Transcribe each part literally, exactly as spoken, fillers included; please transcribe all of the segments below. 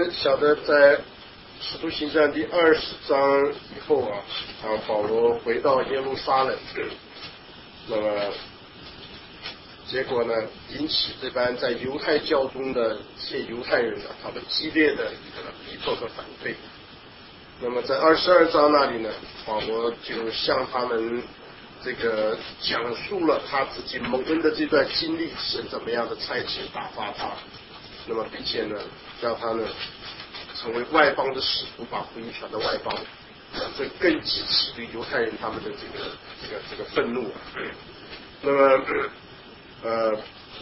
们晓得在使徒行传第二十章以后啊，啊，保罗回到耶路撒冷，那么结果呢，引起这般在犹太教中的这些犹太人啊，他们激烈的一个逼迫和反对。那么在二十二章那里呢，保罗就向他们这个讲述了他自己蒙恩的这段经历是怎么样的差遣打发他，那么并且呢，让他呢成为外邦的使徒，把福音传到外邦，这更激起对犹太人他们的这个这个这个愤怒。那么呃，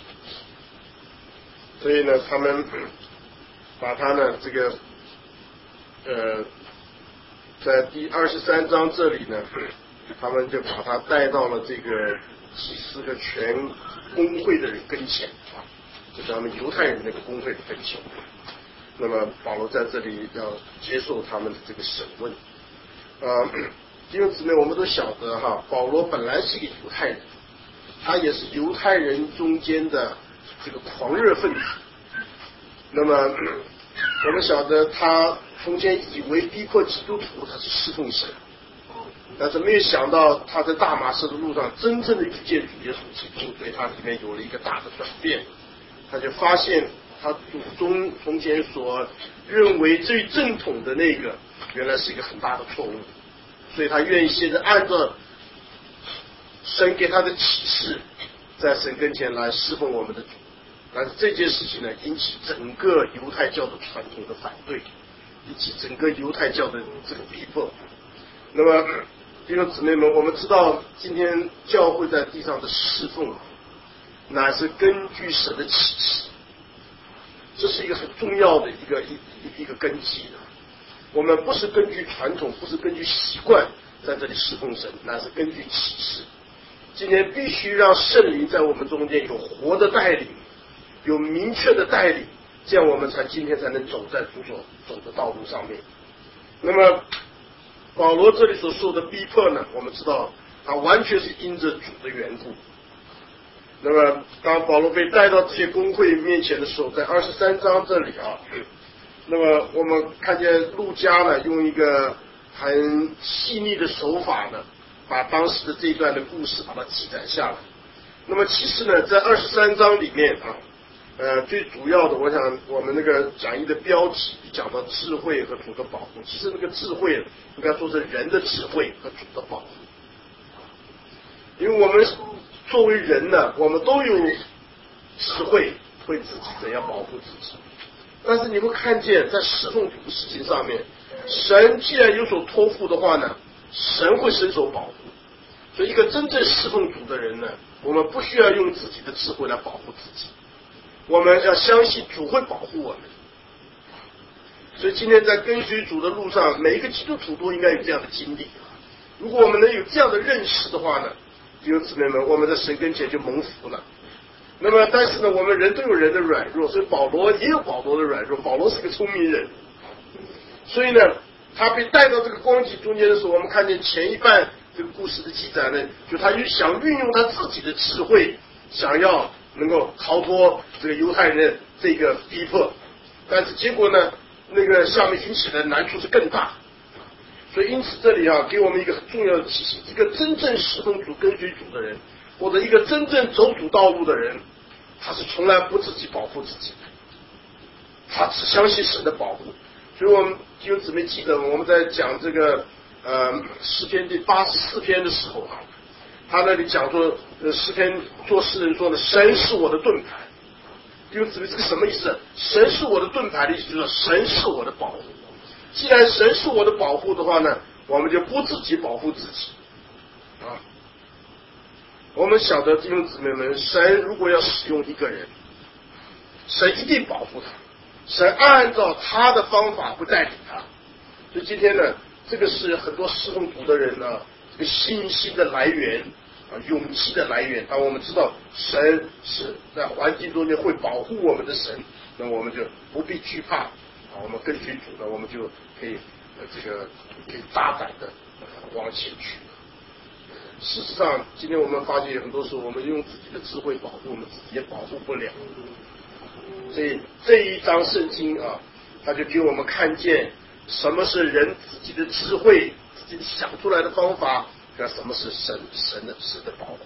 所以呢，他们把他呢这个呃，在第二十三章这里呢，他们就把他带到了这个祭司的全公会的人跟前啊，就是他们犹太人那个公会的跟前。那么保罗在这里要接受他们的这个审问。呃，弟兄姊妹，我们都晓得哈，保罗本来是一个犹太人，他也是犹太人中间的这个狂热分子。那么我们晓得他从前以为逼迫基督徒他是侍奉神，但是没有想到他在大马士的路上真正的遇见主耶稣基督，对他里面有了一个大的转变。他就发现他祖宗从前所认为最正统的那个原来是一个很大的错误，所以他愿意现在按照神给他的启示，在神跟前来侍奉我们的主。但是这件事情呢，引起整个犹太教的传统的反对，引起整个犹太教的这个逼迫。那么弟兄姊妹们，我们知道今天教会在地上的侍奉乃是根据神的启示，这是一个很重要的一个一一个根基的。我们不是根据传统，不是根据习惯在这里侍奉神，乃是根据启示。今天必须让圣灵在我们中间有活的带领，有明确的带领，这样我们才今天才能走在主所走的道路上面。那么保罗这里所受的逼迫呢，我们知道他完全是因着主的缘故。那么当保罗被带到这些公会面前的时候，在二十三章这里啊，那么我们看见路加呢用一个很细腻的手法呢，把当时的这一段的故事把它记载下来。那么其实呢，在二十三章里面啊，呃，最主要的，我想我们那个讲义的标题讲到智慧和主的保护，其实那个智慧应该说是人的智慧和主的保护。因为我们作为人呢，我们都有智慧，会自己怎样保护自己。但是你会看见，在侍奉主的事情上面，神既然有所托付的话呢，神会伸手保护。所以一个真正侍奉主的人呢，我们不需要用自己的智慧来保护自己，我们要相信主会保护我们。所以今天在跟随主的路上，每一个基督徒都应该有这样的经历。如果我们能有这样的认识的话呢，弟兄姊妹们，我们在神跟前就蒙福了。那么但是呢，我们人都有人的软弱，所以保罗也有保罗的软弱。保罗是个聪明人，所以呢他被带到这个光景中间的时候，我们看见前一半这个故事的记载呢，就他就想运用他自己的智慧，想要能够逃脱这个犹太人的这个逼迫，但是结果呢，那个下面引起的难处是更大。所以因此这里啊，给我们一个很重要的提醒：一个真正侍奉主、跟随主的人，或者一个真正走主道路的人，他是从来不自己保护自己的，他只相信神的保护。所以我们弟兄姊妹记得我们在讲这个呃诗篇第八十四篇的时候啊，他那里讲说，呃诗篇做诗人说呢，神是我的盾牌。弟兄姊妹，这个什么意思？神是我的盾牌的意思就是神是我的保护。既然神是我的保护的话呢，我们就不自己保护自己啊。我们晓得弟兄姊妹们，神如果要使用一个人，神一定保护他，神按照他的方法会带领他。所以今天呢，这个是很多侍奉主的人呢，这个信心的来源啊，勇气的来源。当我们知道神是在环境中间会保护我们的神，那我们就不必惧怕啊，我们跟随主呢，我们就可以呃这个可以大胆的、呃、往前去。事实上，今天我们发现很多时候，我们用自己的智慧保护我们自己，也保护不了。所以这一章圣经啊， 他就给我们看见什么是人自己的智慧，自己想出来的方法，和什么是神神的神的保护。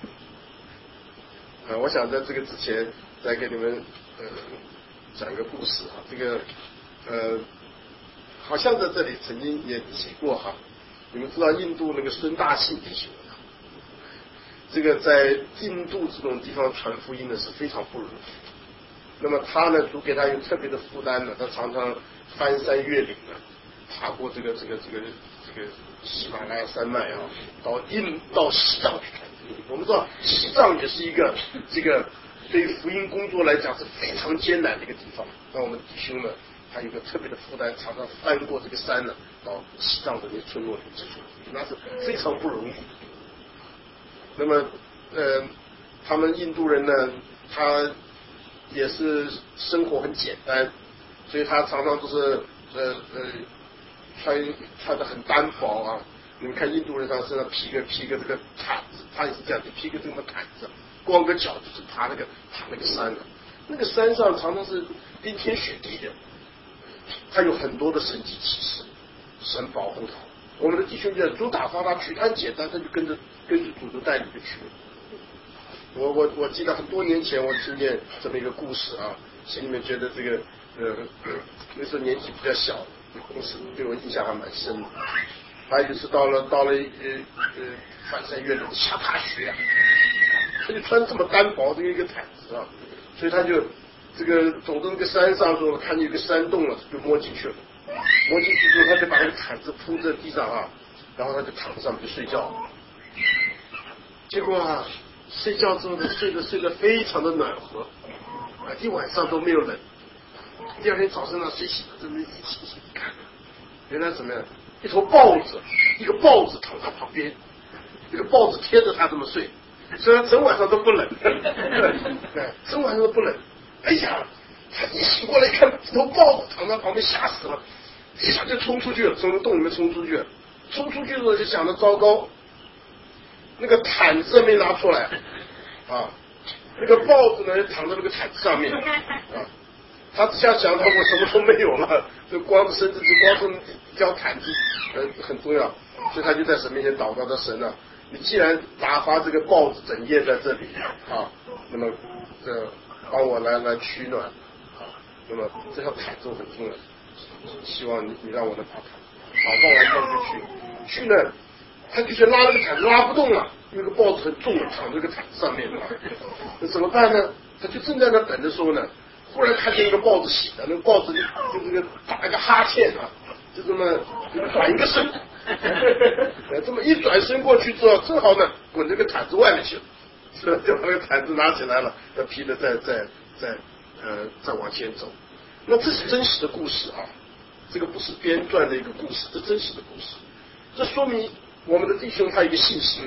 呃，我想在这个之前再给你们呃讲一个故事啊，这个呃好像在这里曾经也提过哈，你们知道印度那个孙大信弟兄，这个在印度这种地方传福音呢是非常不容易。那么他呢，主给他有特别的负担呢，他常常翻山越岭呢，爬过这个这个这个这个喜马拉雅山脉啊，到印到西藏去传。我们知道西藏也是一个这个对于福音工作来讲是非常艰难的一个地方。那我们弟兄呢，他有个特别的负担，常常翻过这个山呢，到西藏的那个村落里去传，那是非常不容易。那么，呃，他们印度人呢，他也是生活很简单，所以他常常都是呃呃穿穿的很单薄啊。你们看印度人他身上披个披个这个毯子，他也是这样，披个这么毯子，光个脚就是爬那个爬那个山了。那个山上常常是冰天雪地的，他有很多的神迹奇事，神保护他。我们的弟兄讲主打发他去，他很简单，他就跟着跟着主就带领着去。我我我记得很多年前我听见这么一个故事啊，心里面觉得这个呃那时候年纪比较小，故事对我印象还蛮深的。还有就是到了到了呃呃翻山越岭下大雪啊，他就穿这么单薄的一个毯子啊，所以他就这个走到那个山上的时候，看见有个山洞了，就摸进去了。摸进去之后，他就把那个毯子铺在地上啊，然后他就躺在上面就睡觉。结果啊，睡觉之后呢，睡得睡得非常的暖和，啊，一晚上都没有冷。第二天早上呢，睡醒了，这么一起一看，原来什么呀？一头豹子，一个豹子躺在旁边，这个豹子贴着他这么睡，所以他整晚上都不冷，对，整晚上都不冷。哎呀，他一醒过来一看，这头豹子躺在旁边，吓死了，一下就冲出去了，从那洞里面冲出去了。冲出去的时候就想着糟糕，那个毯子没拿出来啊，那个豹子呢躺在那个毯子上面啊。他只想想到我什么都没有了，就光身子只光是一条毯子，呃，很重要，所以他就在神面前祷告的神啊，你既然打发这个豹子整夜在这里啊，那么这帮我来来取暖啊，那么这条毯子很重要，希望你你让我能把它祷告完之后就去去呢，他就去拉那个毯子拉不动了，因为个豹子很重了，躺在这个毯子上面啊，那怎么办呢？他就正在那等的时候呢。忽然看见一个豹子醒了，那个豹子就就这个打一个哈欠啊，就这么转一个身，这么一转身过去之后，正好呢滚这个毯子外面去了，就把那个毯子拿起来了，要披着再再再呃再往前走。那这是真实的故事啊，这个不是编撰的一个故事，这真实的故事。这说明我们的弟兄他有一个信心，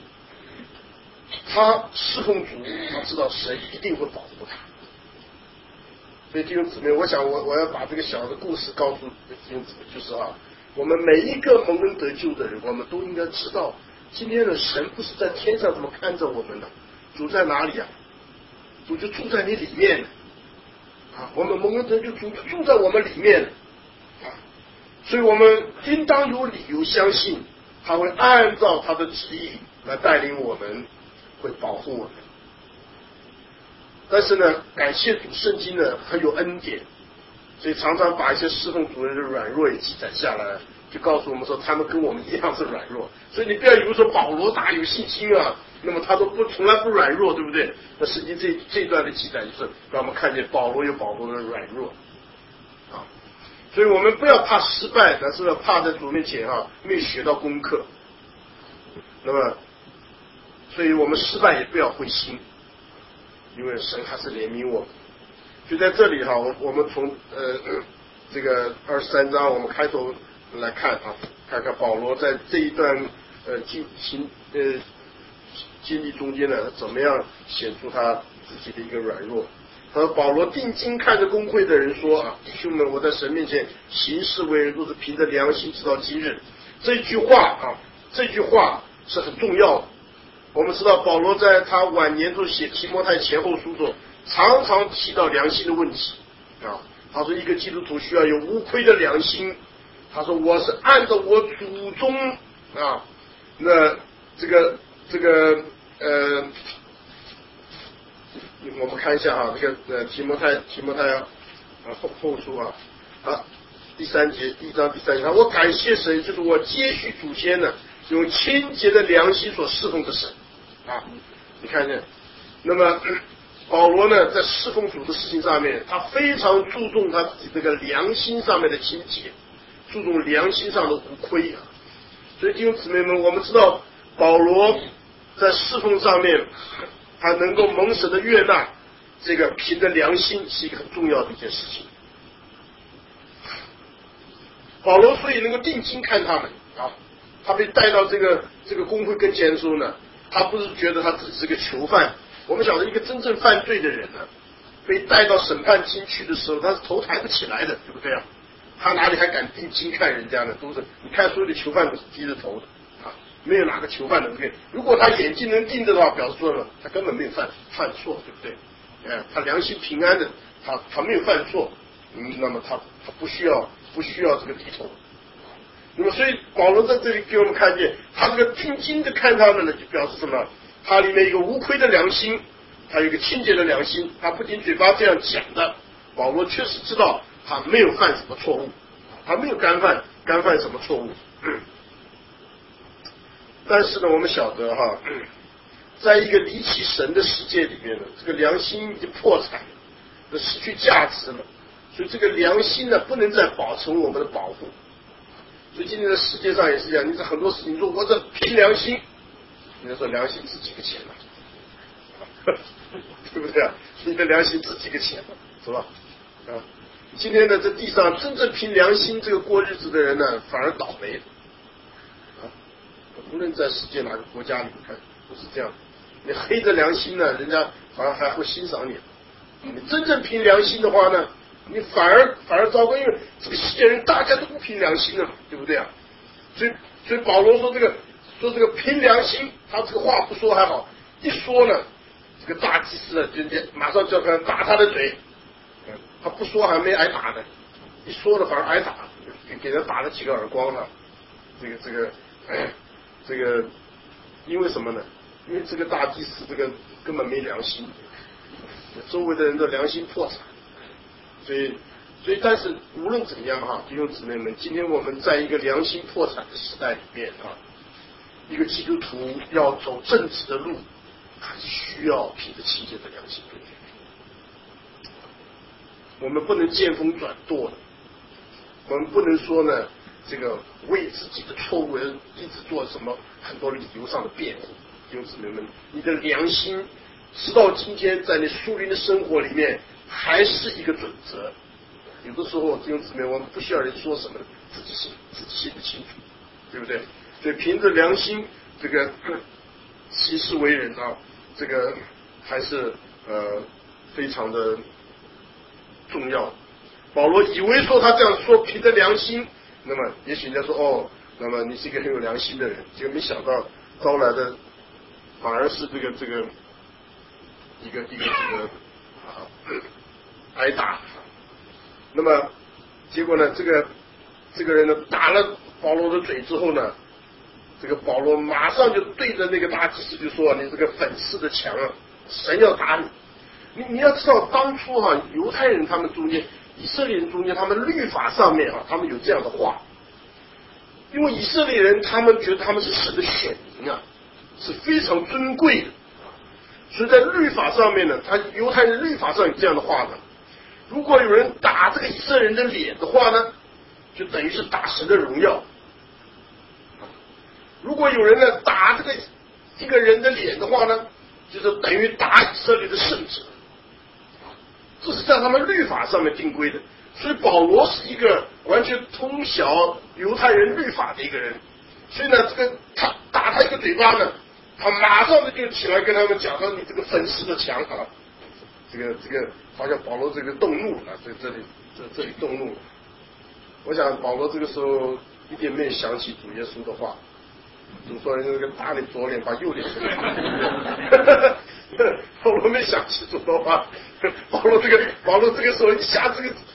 他侍奉主，他知道神一定会保护他。所以弟兄姊妹，我想我我要把这个小的故事告诉弟兄姊妹，就是啊，我们每一个蒙恩得救的人，我们都应该知道，今天的神不是在天上怎么看着我们的，主在哪里啊？主就住在你里面啊，我们蒙恩得救，主住在我们里面啊，所以我们应当有理由相信，他会按照他的旨意来带领我们，会保护我们。但是呢，感谢主，圣经呢很有恩典，所以常常把一些侍奉主人的软弱也记载下来，就告诉我们说他们跟我们一样是软弱。所以你不要以为说保罗大有信心啊，那么他都不从来不软弱，对不对？那圣经这这一段的记载就是让我们看见保罗有保罗的软弱啊，所以我们不要怕失败，但是要怕在主面前啊没有学到功课。那么，所以我们失败也不要灰心。因为神还是怜悯我们，就在这里哈，我我们从呃这个二十三章我们开头来看啊，看看保罗在这一段呃经经呃经历中间呢，怎么样显出他自己的一个软弱。他说保罗定睛看着公会的人说啊，弟兄们，我在神面前行事为人都是凭着良心直到今日。这句话啊，这句话是很重要的。我们知道保罗在他晚年中写提摩太前后书中，常常提到良心的问题啊， 他说一个基督徒需要有无愧的良心。他说我是按照我祖宗啊，那这个这个呃，我们看一下啊，这个呃提摩太提摩太啊后后书啊啊第三节第一章第三节，我感谢神，就是我接续祖先呢，用清洁的良心所侍奉的神啊，你看见，那么。嗯保罗呢，在侍奉主的事情上面，他非常注重他自己这个良心上面的清洁，注重良心上的无愧啊。所以弟兄姊妹们，我们知道保罗在侍奉上面，他能够蒙神的悦纳，这个凭着良心是一个很重要的一件事情。保罗所以能够定睛看他们啊，他被带到这个这个公会跟前的时候呢，他不是觉得他自己是个囚犯。我们晓得一个真正犯罪的人呢，被带到审判厅去的时候，他是头抬不起来的，对不对啊？他哪里还敢定睛看人家呢？都是你看所有的囚犯都是低着头的啊，没有哪个囚犯能定。如果他眼睛能定着的话，表示说呢，他根本没有犯犯错，对不对？哎，他良心平安的，他他没有犯错，嗯，那么他他不需要不需要这个低头。那么所以保罗在这里给我们看见，他这个定睛的看他们呢，就表示什么？他里面一个无愧的良心，他有一个清洁的良心，他不仅嘴巴这样讲的，保罗确实知道他没有犯什么错误，他没有干犯干犯什么错误。但是呢，我们晓得哈，在一个离弃神的世界里面呢，这个良心已经破产了，失去价值了，所以这个良心呢，不能再保存我们的保护。所以今天的世界上也是这样，你在很多事情说我这凭良心。你说良心值几个钱了，对不对啊？你的良心值几个钱了，是吧？啊，今天呢，这地上真正凭良心这个过日子的人呢，反而倒霉啊！无论在世界哪个国家里看都是这样，你黑着良心呢，人家反而还会欣赏你；你真正凭良心的话呢，你反而反而糟糕，因为这个世界人大家都不凭良心的嘛，对不对啊？所以所以保罗说这个。说这个凭良心，他这个话不说还好，一说呢，这个大祭司呢，就马上就要打他的嘴，他不说还没挨打呢，一说了反而挨打，给给人打了几个耳光了。这个这个，哎，这个因为什么呢？因为这个大祭司这个根本没良心，周围的人的良心破产，所以所以但是无论怎样哈，弟兄姊妹们，今天我们在一个良心破产的时代里面啊。一个基督徒要走正直的路，还是需要凭着清洁的良心。我们不能见风转舵的，我们不能说呢，这个为自己的错误一直做什么很多理由上的辩护。弟兄姊妹们，你的良心直到今天在你属灵的生活里面还是一个准则。有的时候弟兄姊妹，我们不需要人说什么，自己心自己心里清楚，对不对？所以凭着良心，这个行事为人啊，这个还是呃非常的重要。保罗以为说他这样说凭着良心，那么也许人家说哦，那么你是一个很有良心的人，结果没想到招来的反而是这个这个一个一个这个啊挨打。那么结果呢，这个这个人呢打了保罗的嘴之后呢，这个保罗马上就对着那个大祭司就说：“你这个粉饰的墙啊，神要打你。你你要知道，当初哈、啊、犹太人他们中间，以色列人中间，他们律法上面啊，他们有这样的话，因为以色列人他们觉得他们是神的选民啊，是非常尊贵的，所以在律法上面呢，他犹太人律法上有这样的话呢。如果有人打这个以色列人的脸的话呢，就等于是打神的荣耀。如果有人呢打这个一个人的脸的话呢，就是等于打以色列的圣者。这是在他们律法上面定规的。所以保罗是一个完全通晓犹太人律法的一个人，所以呢，这个他打他一个嘴巴呢，他马上就起来跟他们讲说：“你这个粉饰的墙啊！”这个这个好像保罗这个动怒了，在这里这这里动怒了。我想保罗这个时候一点没有想起主耶稣的话，主说人那个打你左脸把右脸给保罗没想起主的话，保罗这个保罗这个时候一下这个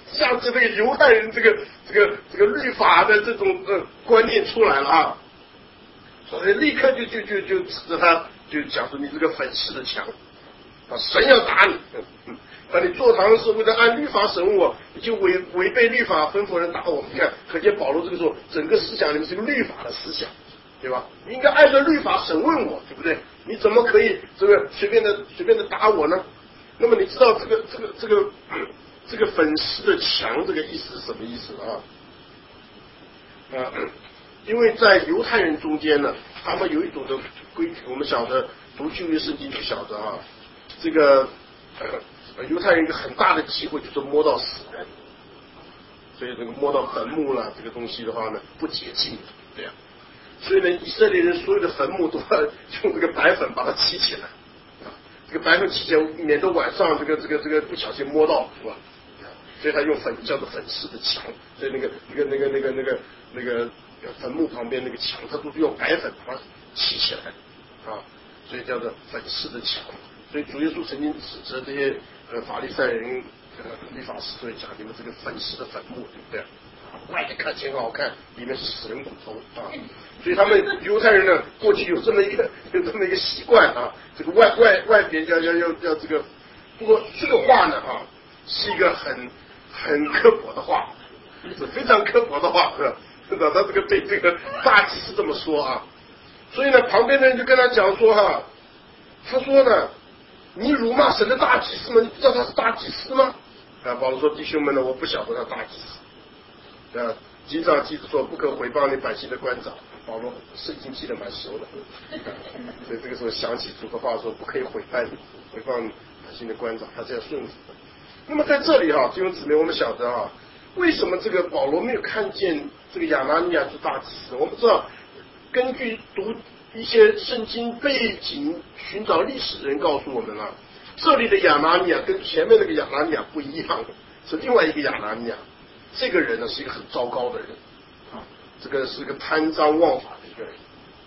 像这个犹太人这个这个这个律法的这种呃观念出来了啊，所以立刻就就就就指着他就讲说你这个粉饰的墙啊，神要打你，把你坐堂是为了按律法审我，你就违违背律法吩咐人打我。你看，可见保罗这个时候整个思想里面是个律法的思想，对吧？你应该按照律法审问我，对不对？你怎么可以这个随便的随便的打我呢？那么你知道这个这个这个这个粉饰的墙这个意思是什么意思啊？啊，因为在犹太人中间呢，他们有一种的规矩，我们晓得读旧约圣经就晓得啊，这个呃犹太人一个很大的机会就是摸到死人，所以这个摸到坟墓了这个东西的话呢，不洁净，对呀、啊。所以呢，以色列人所有的坟墓都要用这个白粉把它漆起来，啊，这个白粉漆起来，免得晚上这个这个这个不小心摸到，是吧？所以他用粉叫做粉饰的墙，所以那个那个那个那个那个那个坟墓旁边那个墙，他都是用白粉把它漆起来，啊，所以叫做粉饰的墙。所以主耶稣曾经指责这些呃法利赛人、呃律法师，所以讲你们这个粉饰的坟墓，对不对？外面看起来很好看，里面是死人骨头啊！所以他们犹太人呢，过去有这么一个有这么一个习惯啊，这个外外外边要要要要这个，不过这个话呢啊，是一个很很刻薄的话，是非常刻薄的话，是吧？他这个对这个大祭司这么说啊，所以呢，旁边的人就跟他讲说哈、啊，他说呢，你辱骂神的大祭司吗？你不知道他是大祭司吗？啊，保罗说弟兄们呢，我不晓得他大祭司。啊，经上记着说不可毁谤你百姓的官长，保罗圣经记得蛮熟的，所以这个时候想起主的话说不可以毁谤毁谤百姓的官长，他是要顺服的。那么在这里哈、啊，弟兄姊妹，我们晓得啊，为什么这个保罗没有看见这个亚拿尼亚是大祭司？我们知道，根据读一些圣经背景、寻找历史的人告诉我们啊，这里的亚拿尼亚跟前面那个亚拿尼亚不一样，是另外一个亚拿尼亚。这个人呢是一个很糟糕的人啊，这个是一个贪赃枉法的一个人，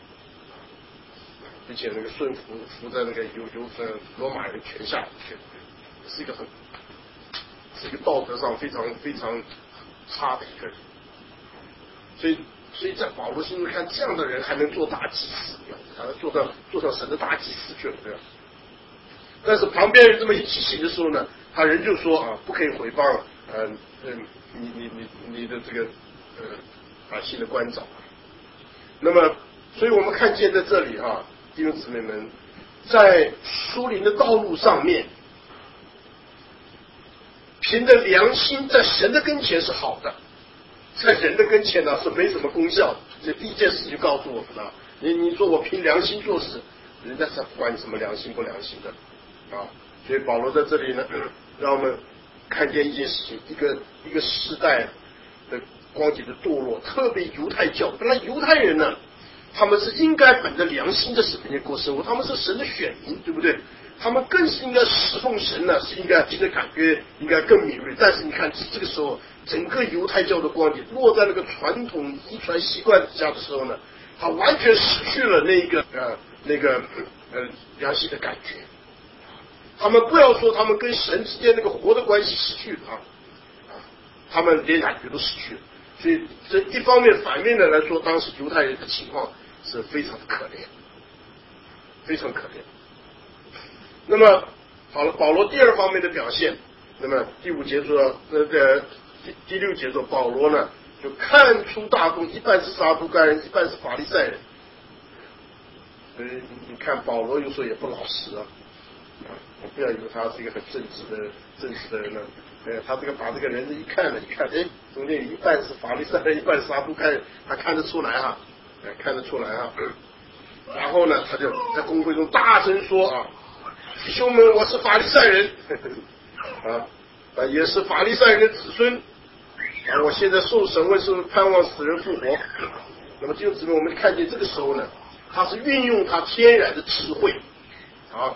并且那个顺服服在那个犹犹呃罗马人权下，是一个很是一个道德上非常非常差的一个人。所以所以在保罗心中看，这样的人还能做大祭司，还能做到做到神的大祭司去了，对吧？但是旁边人这么一提醒的时候呢，他人就说啊，不可以毁谤呃嗯你你你你的这个呃百姓的官长。那么，所以我们看见在这里哈、啊，弟兄姊妹们，在属灵的道路上面，凭着良心在神的跟前是好的，在人的跟前呢是没什么功效的。这第一件事就告诉我们了，你你说我凭良心做事，人家是不管你什么良心不良心的啊。所以保罗在这里呢，让我们看见一件事情，一个一个时代的光景的堕落，特别犹太教。本来犹太人呢，他们是应该本着良心在神面前过生活，他们是神的选民，对不对？他们更是应该侍奉神呢，是应该听的感觉应该更敏锐。但是你看这个时候，整个犹太教的光景落在那个传统遗传习惯底下的时候呢，他完全失去了那个呃那个呃良心的感觉。他们不要说他们跟神之间那个活的关系失去了啊，啊，他们连感觉都失去了。所以这一方面反面的来说，当时犹太人的情况是非常的可怜，非常可怜。那么好了，保罗第二方面的表现，那么第五节说，那个第第六节说，保罗呢就看出大众一半是撒都该人，一半是法利赛人。所以你看保罗有时候也不老实啊。我不要以为他是一个很正直的正直的人呢，呃，他这个把这个人一看了，一看，哎，中间一半是法利赛人，一半是撒都该人，他看得出来啊，呃，看得出来啊。然后呢，他就在公会中大声说啊，弟兄们，我是法利赛人，啊，啊，也是法利赛人的子孙，啊，我现在受审问是盼望死人复活。那么弟兄姊妹，我们看见这个时候呢，他是运用他天然的智慧，啊。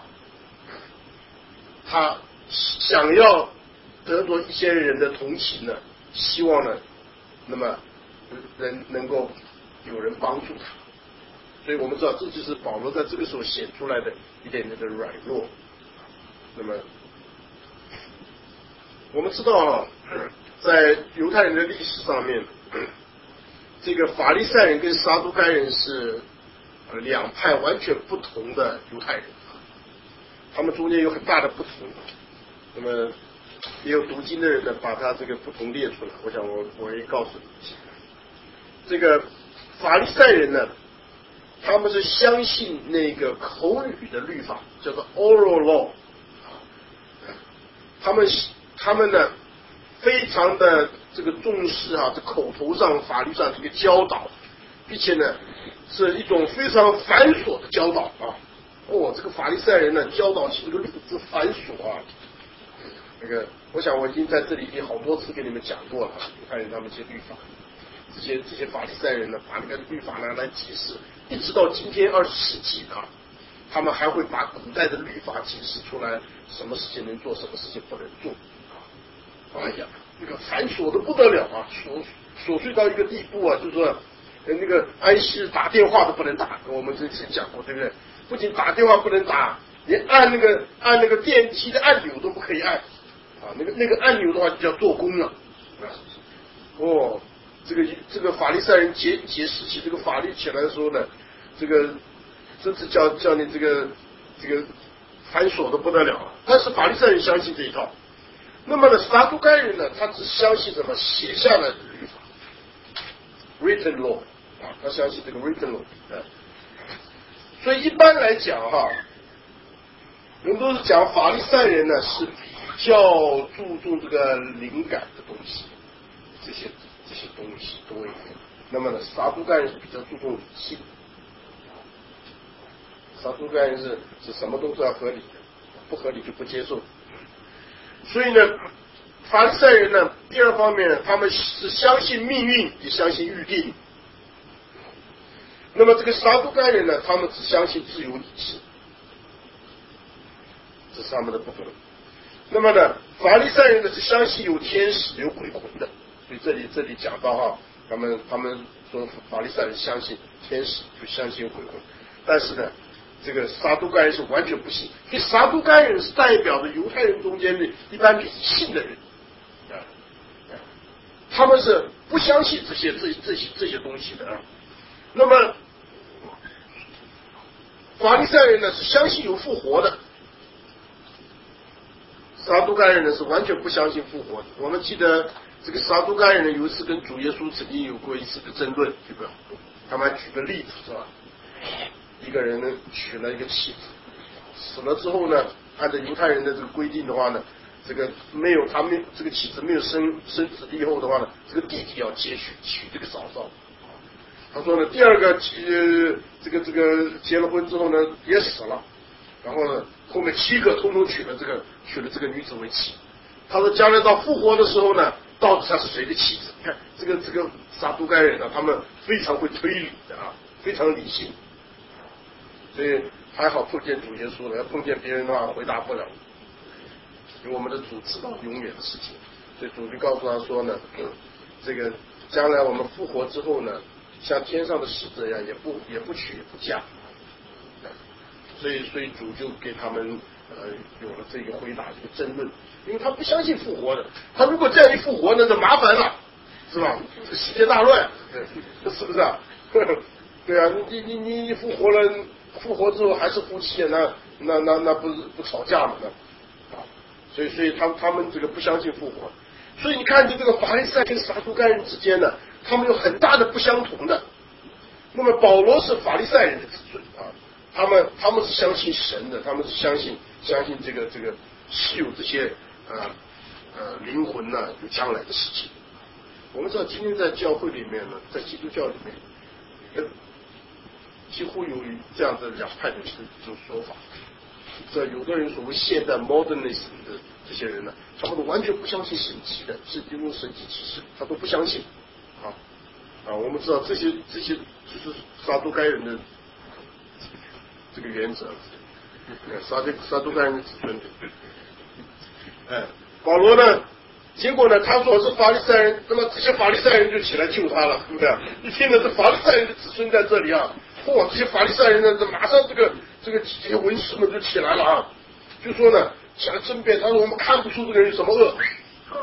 他想要得着一些人的同情呢，希望呢，那么人能够有人帮助他。所以我们知道，这就是保罗在这个时候显出来的一点点的软弱。那么我们知道啊， 在犹太人的历史上面，这个法利赛人跟撒都该人是呃两派完全不同的犹太人，他们中间有很大的不同。那么也有读经的人呢，把他这个不同列出来。我想我我也告诉你，这个法利赛人呢，他们是相信那个口语的律法，叫做 oral law。他们他们呢，非常的这个重视啊，这口头上、法律上的一个教导，并且呢，是一种非常繁琐的教导啊。哦，这个法利赛人呢，教导起这个律之繁琐啊。那个，我想我已经在这里已经好多次跟你们讲过了，犹太人他们这些律法，这些这些法利赛人呢，把那个律法拿来解释，一直到今天二十世纪啊，他们还会把古代的律法解释出来，什么事情能做，什么事情不能做啊！哎呀，那个繁琐的不得了啊，琐琐碎到一个地步啊，就是说，那个安息日打电话都不能打，我们之前讲过，对不对？不仅打电话不能打，连按那个按那个电梯的按钮都不可以按。啊，那个那个按钮的话就叫做工了，啊，哦，这个这个法利赛人解解释起这个法律起来的时候呢，这个真是叫叫你这个这个繁琐的不得了。但是法利赛人相信这一套，那么呢，撒都该人呢，他只相信什么写下来的律法 ，written law 啊，他相信这个 written law 啊。所以一般来讲哈，我们都是讲法利赛人呢是比较注重这个灵感的东西，这些这些东西多一点。那么呢，撒都该人是比较注重理性，撒都该人是是什么都是要合理的，不合理就不接受。所以呢，法利赛人呢，第二方面他们是相信命运，也相信预定。那么这个撒都该人呢，他们只相信自由理智，这是他们的不同。那么呢，法利赛人呢是相信有天使有鬼魂的，所以这里这里讲到哈，他们他们说法利赛人相信天使，就相信有鬼魂，但是呢，这个撒都该人是完全不信。所以撒都该人是代表着犹太人中间的一般理性的人啊，他们是不相信这些这这些这些东西的啊。那么法利赛人呢是相信有复活的。撒都该人呢是完全不相信复活的。我们记得这个撒都该人呢有一次跟主耶稣曾经有过一次的争论，对吧？他们还举个例子是吧？一个人呢娶了一个妻子，死了之后呢，按照犹太人的这个规定的话呢，这个没有他没这个妻子没有生生子以后的话呢，这个弟弟要接娶娶这个嫂嫂。他说呢，第二个呃这个这个结了婚之后呢也死了。然后呢，后面七个通通娶了这个娶了这个女子为妻。他说，将来到复活的时候呢，到底他是谁的妻子？你看这个这个撒都该人呢，他们非常会推理的啊，非常理性。所以还好碰见主耶稣了，要碰见别人的话回答不了。因为我们的主知道永远的事情，所以主就告诉他说呢，嗯、这个将来我们复活之后呢，像天上的使者一样，也不也不娶也不嫁。所以，所以主就给他们呃有了这个回答，这个争论，因为他不相信复活的。他如果这样一复活，那就麻烦了，是吧？这世界大乱，对，是不是啊？对啊，你你你你复活了，复活之后还是夫妻，那那那那不是不吵架吗？那啊，所以所以他他们这个不相信复活，所以你看见这个法利赛跟撒都该人之间呢，他们有很大的不相同的。那么保罗是法利赛人的子孙啊。他们他们是相信神的，他们是相信相信这个这个是有这些呃呃灵魂呢、啊、有将来的事情。我们知道今天在教会里面呢，在基督教里面，呃，几乎有这样的两派的这种说法。这有的人所谓现代 modernism 的这些人呢，他们都完全不相信神迹的，是因为神迹启示，他都不相信啊啊！我们知道这些这些就是撒都该人的。这个原则，撒都撒都该人的子孙。哎，保罗呢？结果呢？他说是法利赛人，那么这些法利赛人就起来救他了，对不对？一听呢，这法利赛人的子孙在这里啊，嚯，这些法利赛人呢，这马上这个这个这些文士们就起来了啊，就说呢，起来争辩。他说我们看不出这个人有什么恶，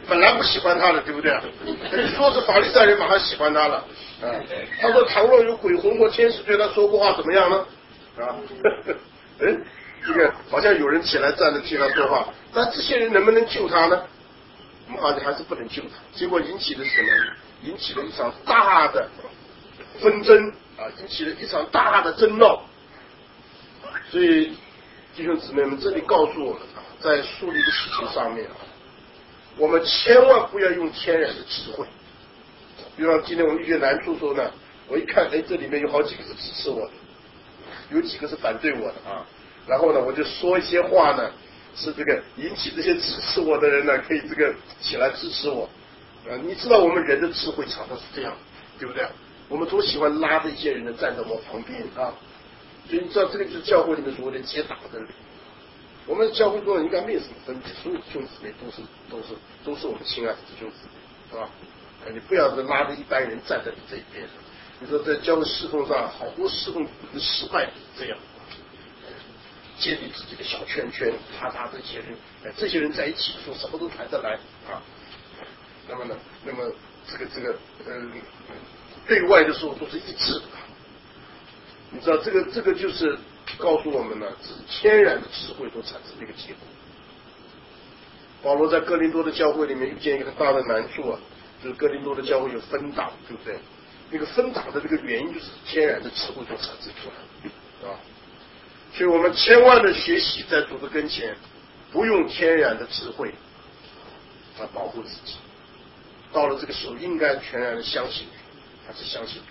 本来不喜欢他的，对不对？说是法利赛人马上喜欢他了啊。他说倘若有鬼魂或天使对他说过话怎么样呢？啊，哎，这个好像有人起来站着替他说话，但这些人能不能救他呢？我们好像还是不能救他。结果引起的是什么？引起了一场大的纷争啊，引起了一场大的争闹。所以弟兄姊妹们，这里告诉我们啊，在树立的事情上面啊，我们千万不要用天然的智慧。比方今天我们遇见难处的时候呢，我一看，哎，这里面有好几个是支持我的，有几个是反对我的啊。然后呢，我就说一些话呢，是这个引起这些支持我的人呢，可以这个起来支持我。啊，你知道我们人的智慧常常是这样，对不对？我们总喜欢拉着一些人呢站在我旁边啊。所以你知道这个就是教会里面所谓的结党的人。我们教会中应该没有什么分别，所有弟兄姊妹都是都是都是我们亲爱的弟兄姊妹，是吧？你不要是拉着一般人站在你这一边。你说在教会侍奉上，好多侍奉的失败这样，建立自己的小圈圈，他他这些人，哎，这些人在一起说什么都谈得来啊。那么呢，那么这个这个嗯、呃，对外的时候都是一致的。你知道这个这个就是告诉我们呢，是天然的智慧所产生的一个结果。保罗在哥林多的教会里面遇见一个很大的难处啊，就是哥林多的教会有分党，对不对？那个分党的这个原因就是天然的智慧所产生出来的，啊。所以我们千万的学习在主的跟前，不用天然的智慧来保护自己。到了这个时候，应该全然的相信，还是相信。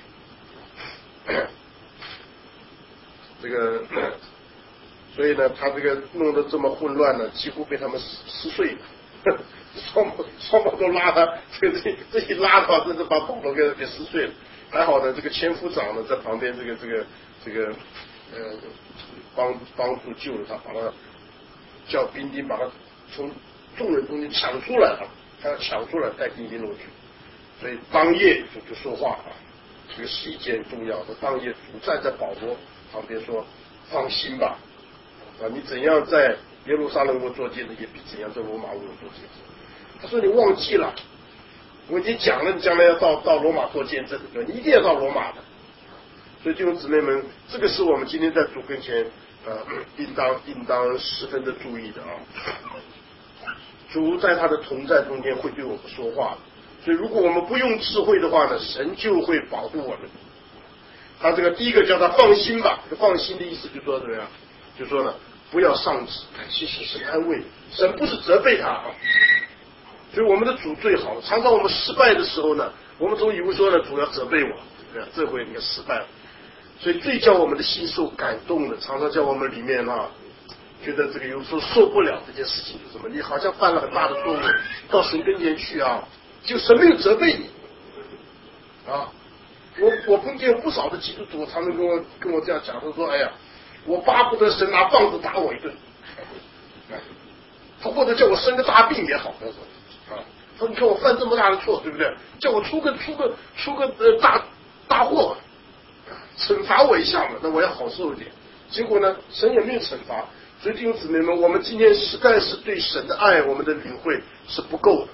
这个，所以呢，他这个弄得这么混乱呢，几乎被他们撕撕碎了。双方双方都拉他，这个这这一拉他，真是把保罗给给撕碎了。还好呢，这个千夫长呢在旁边，这个这个这个呃帮帮助救了他，把他叫兵丁把他从众人中间抢出来了，他要抢出来带兵丁落去。所以当夜就就说话啊，这个是一件重要的。当夜主站在保罗旁边说：“放心吧，啊，你怎样在耶路撒冷为我做见证，也比怎样在罗马为我做见证。”他说：“你忘记了，我已经讲了，你将来要到到罗马做见证，对，你一定要到罗马的。”所以弟兄姊妹们，这个是我们今天在主跟前呃，应当应当十分的注意的啊。主在他的同在中间会对我们说话，所以如果我们不用智慧的话呢，神就会保护我们。他这个第一个叫他放心吧，放心的意思就说怎么样？就说呢，不要丧志，其实是安慰，神不是责备他啊。所以我们的主最好，常常我们失败的时候呢，我们总以为说呢，主要责备我，对吧？这回你失败了。所以最叫我们的心受感动的，常常叫我们里面啊，觉得这个有时候受不了这件事情是什么？你好像犯了很大的错误，到神跟前去啊，就神没有责备你啊。我我碰见不少的基督徒，常常跟我跟我这样讲，他说：“哎呀，我巴不得神拿棒子打我一顿，他或者叫我生个大病也好。”他说：“啊，他说你看我犯这么大的错，对不对？叫我出个出个出个呃大大祸，惩罚我一下嘛，那我要好受一点。结果呢，神也没有惩罚。所以弟兄姊妹们，我们今天实在是对神的爱，我们的领会是不够的。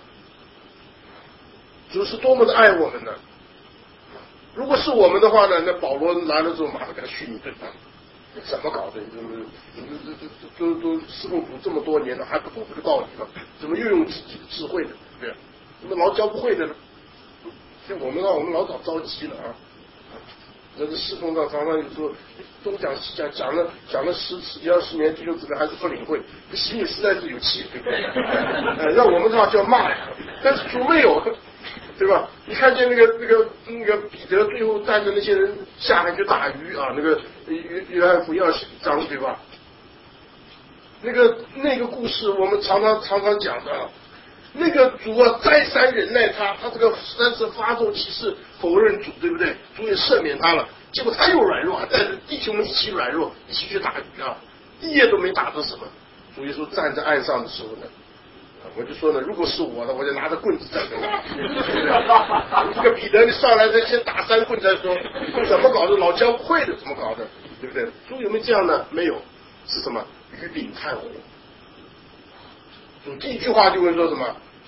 主是多么的爱我们呢？如果是我们的话呢，那保罗来了之后马上给他训一顿，怎么搞的？这这这都都侍奉主这么多年了，还不懂这个道理吗？怎么又用自己的智慧呢？对，怎么老教不会的呢？就我们让我们老早着急了啊！这是侍奉上常常有时候东讲西讲，讲了讲了十十几二十年，弟兄姊妹还是不领会，心里实在是有气，对不对？呃，让我们这样叫骂，但是主没有。对吧？你看见那个那个那个彼得最后带着那些人下海去打鱼啊，那个约约翰福音二十一章，对吧？那个那个故事我们常常常常讲的，那个主啊再三忍耐他，他这个三次发咒起誓否认主，对不对？主也赦免他了，结果他又软弱，带着弟兄们一起软弱，一起去打鱼啊，一夜都没打到什么。主耶稣站在岸上的时候呢？我就说呢，如果是我呢，我就拿着棍子站在那。这个彼得，你上来再先打三棍再说，怎么搞的？老教不会的，怎么搞的？对不对？主有没有这样呢？没有，是什么？鱼饼看火。主第一句话就会说什么？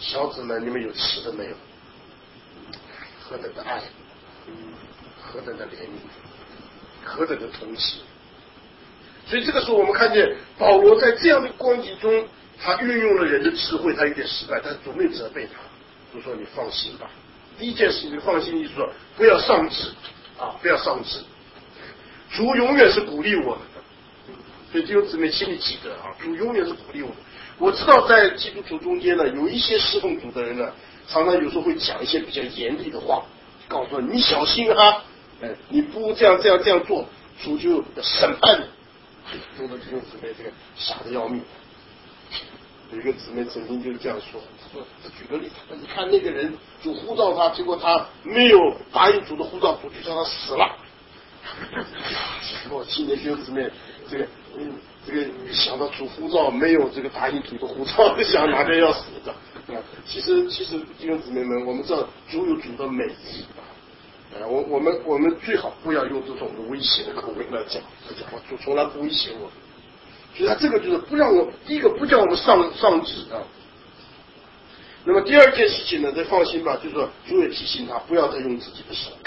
小子们，你们有吃的没有？何等的爱，何等的怜悯，何等的同情。所以这个时候我们看见保罗在这样的光景中，他运用了人的智慧，他有点失败，但是主没有责备他，就说你放心吧。第一件事情放心，就是说不要丧志啊，不要丧志。主永远是鼓励我们的，所以弟兄姊妹心里记得啊，主永远是鼓励我们。我知道在基督徒中间呢，有一些侍奉主的人呢，常常有时候会讲一些比较严厉的话，告诉你小心啊，哎，你不这样这样这样做，主就要审判你。中的弟兄姊妹这个傻得要命。有一个姊妹曾经就是这样说，说举个例子，你看那个人主呼召他，结果他没有答应主的呼召，主就叫他死了。我青年弟兄姊妹，这个嗯，这个想到主呼召没有这个答应主的呼召，想哪边要死的啊？其实其实弟兄姊妹们，我们知道主有主的美意啊。呃，我我们我们最好不要用这种的威胁的口吻来讲，来讲话主从来不威胁我们。所以他这个就是不让我，第一个不叫我们上上旨啊。那么第二件事情呢，这放心吧，就是说主也提醒他不要再用自己的手。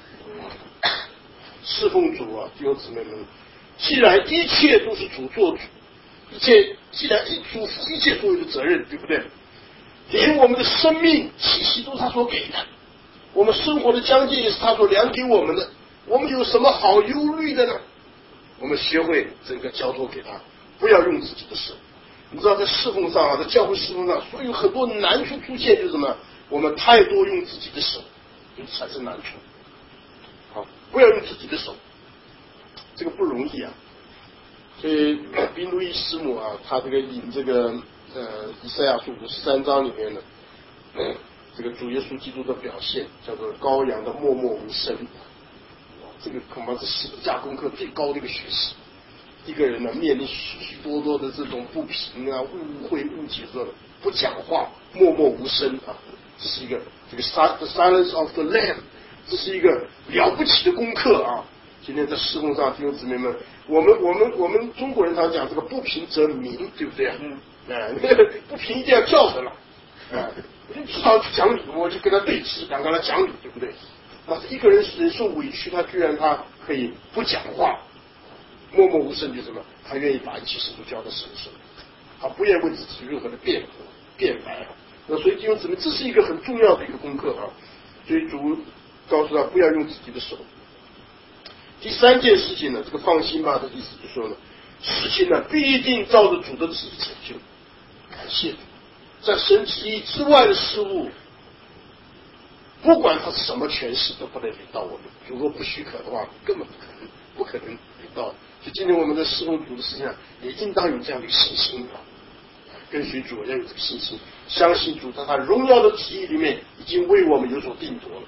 侍奉主啊，弟兄姊妹们，既然一切都是主做主，一切既然一主负一切所有的责任，对不对？连我们的生命气息都是他所给的，我们生活的疆界也是他所量给我们的，我们有什么好忧虑的呢？我们学会整个交托给他，不要用自己的手。你知道在侍奉上啊，在教会侍奉上，所以有很多难处出现，就是什么？我们太多用自己的手，就产生难处。好，不要用自己的手，这个不容易啊。所以宾路易师母啊，他这个引这个呃以赛亚书五十三章里面的、呃、这个主耶稣基督的表现，叫做羔羊的默默无声。这个恐怕是十字架功课最高的一个学习。一个人呢，面临许许多多的这种不平啊、误会、误解的，不讲话，默默无声啊，这是一个这个 the silence of the lamb， 这是一个了不起的功课啊。今天在侍奉上，弟兄姊妹们，我们我们我们中国人常讲这个不平则鸣，对不对啊？嗯。哎，那个不平一定要叫的了，哎，至少讲理，我就跟他对峙，想跟他讲理，对不对？但是一个人忍受委屈，他居然他可以不讲话，默默无声，就是什么？他愿意把一切事都交到神手，他不愿意为自己任何的辩护、辩白。那所以弟兄姊妹，这是一个很重要的一个功课啊。所以主告诉他不要用自己的手。第三件事情呢，这个放心吧的意思就是说呢，事情呢必定照着主的旨意成就。感谢主，在神旨意之外的事物，不管它是什么权势，都不能领到我们。如果不许可的话，根本不可能，不可能领到。所以今天我们在侍奉主的事情上，也应当有这样的一个信心啊，跟随主要有这个信心，相信主在他荣耀的旨意里面已经为我们有所定夺了。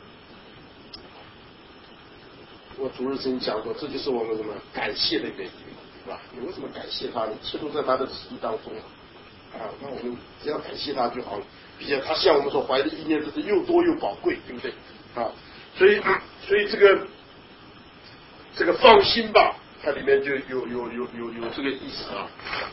我主日曾经讲过，这就是我们什么感谢的原因，是吧？你为什么感谢他？一切都在他的旨意当中啊！那我们只要感谢他就好了。并且他向我们所怀的意念，这是又多又宝贵，对不对？啊，所以所以这个这个放心吧，它里面就有有有有有这个意思啊。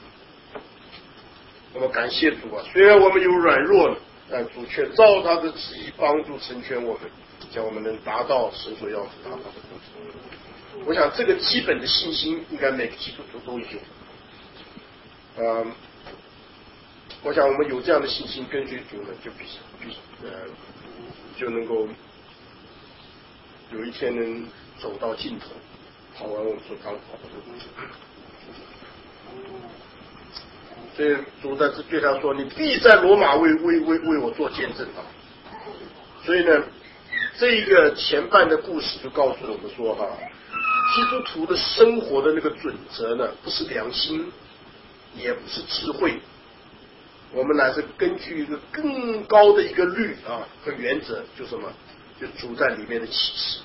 那么感谢主啊，虽然我们有软弱了，但主却照他的旨意帮助成全我们，叫我们能达到神所要达到的目的。我想这个基本的信心，应该每个基督徒都有。嗯，我想我们有这样的信心跟随主呢，就比比呃就能够有一天能走到尽头，跑完我们所刚跑的路。所以主在这对他说：“你必在罗马为为为为我做见证啊！”所以呢，这一个前半的故事就告诉我们说哈，基督徒的生活的那个准则呢，不是良心，也不是智慧，我们乃是根据一个更高的一个律啊和原则，就什么，就主在里面的启示，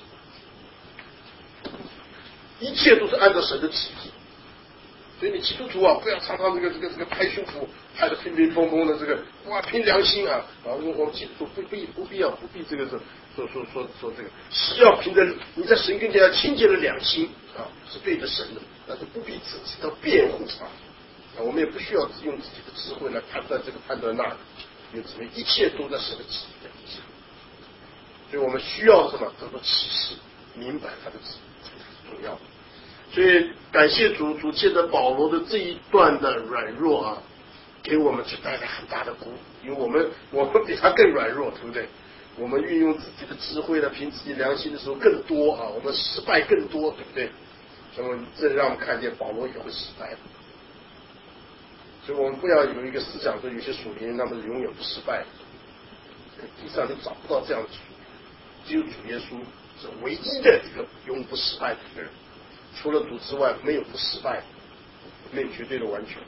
一切都是按照神的旨意。所以你基督徒啊，不要常常这个这个这个拍胸脯拍得乒乒乓乓的这个，哇，凭良心啊！啊，我们基督徒不必不必要不必这个说说说说说这个，是要凭着你在神跟前清洁的良心啊，是对着神的，但是不必自己的辩护啊。啊，我们也不需要用自己的智慧来判断这个判断那个， 因为什么？一切都在神的旨意底下。所以我们需要什么？得到启示，明白他的旨意，这个是重要的。所以感谢主，主借着保罗的这一段的软弱啊，给我们去带来很大的鼓舞，因为我们我们比他更软弱，对不对？我们运用自己的智慧呢，凭自己良心的时候更多啊，我们失败更多，对不对？那么这让我们看见保罗也会失败的。所以我们不要有一个思想说有些属灵人他们是永远不失败的，地上你找不到这样的主，只有主耶稣是唯一的一个永不失败的一个人，除了主之外没有不失败的，没有绝对的完全。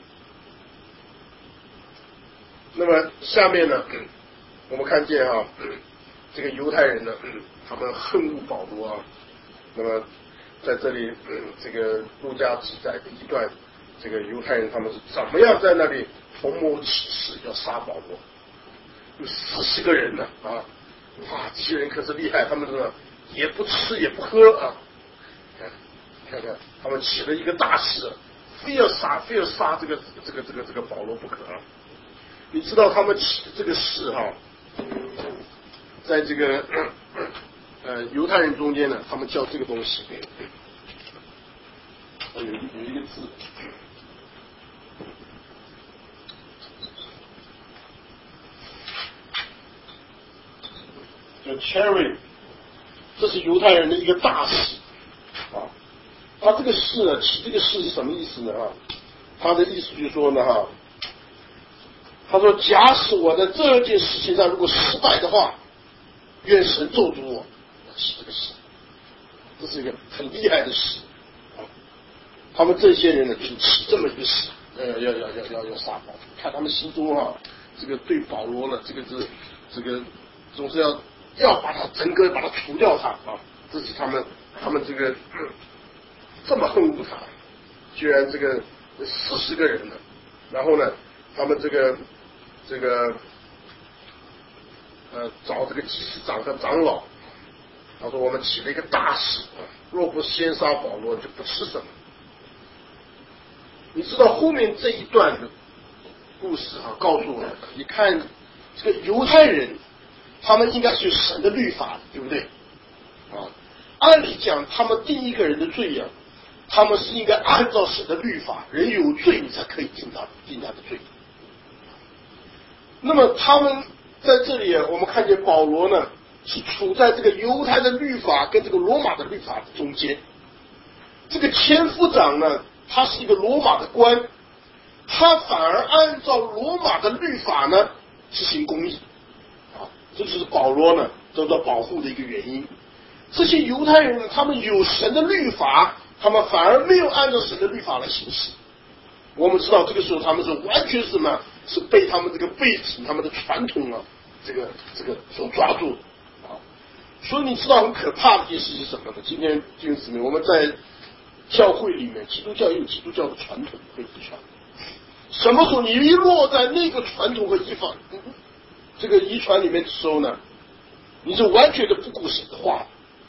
那么下面呢，我们看见啊，这个犹太人呢，他们恨恶保罗啊。那么在这里，这个路加记载的一段，这个犹太人他们是怎么样在那里同谋起事要杀保罗？有四十个人呢啊！哇，这些人可是厉害，他们什么也不吃也不喝啊！看，看看他们起了一个大事，非要杀，非要杀这个这个这个这个保罗不可啊！你知道他们起的这个事哈、啊，在这个呃犹太人中间呢，他们叫这个东西，有有一个字。叫 cherry， 这是犹太人的一个大事啊。他这个事呢，起这个事是什么意思呢？啊，他的意思就是说呢，哈，他说，假使我在这件事情上如果失败的话，愿神咒诅我。起这个事，这是一个很厉害的事啊。他们这些人呢，就起这么一个事，呃，要要要要要杀保罗。看他们心中啊，这个对保罗呢，这个是这个总是要。要把他整个把他除掉他啊！这是他们他们这个、嗯、这么恨恶他，居然这个四十个人呢，然后呢，他们这个这个呃找这个祭司长和长老，他说我们起了一个大事啊，若不先杀保罗，就不吃什么。你知道后面这一段的故事啊，告诉我们，你看这个犹太人。他们应该是有神的律法，对不对？啊，按理讲，他们定一个人的罪呀、啊，他们是应该按照神的律法，人有罪你才可以定他定他的罪。那么他们在这里，我们看见保罗呢，是处在这个犹太的律法跟这个罗马的律法中间。这个千夫长呢，他是一个罗马的官，他反而按照罗马的律法呢执行公义。这就是保罗呢得到保护的一个原因。这些犹太人呢，他们有神的律法，他们反而没有按照神的律法来行事。我们知道这个时候他们是完全是什么？是被他们这个背景、他们的传统啊，这个这个所抓住啊。所以你知道很可怕的一件事是什么呢？今天弟兄姊妹，我们在教会里面，基督教也有基督教的传统和遗传。什么时候你一落在那个传统和遗传？这个遗传里面的时候呢，你是完全的不顾神的话，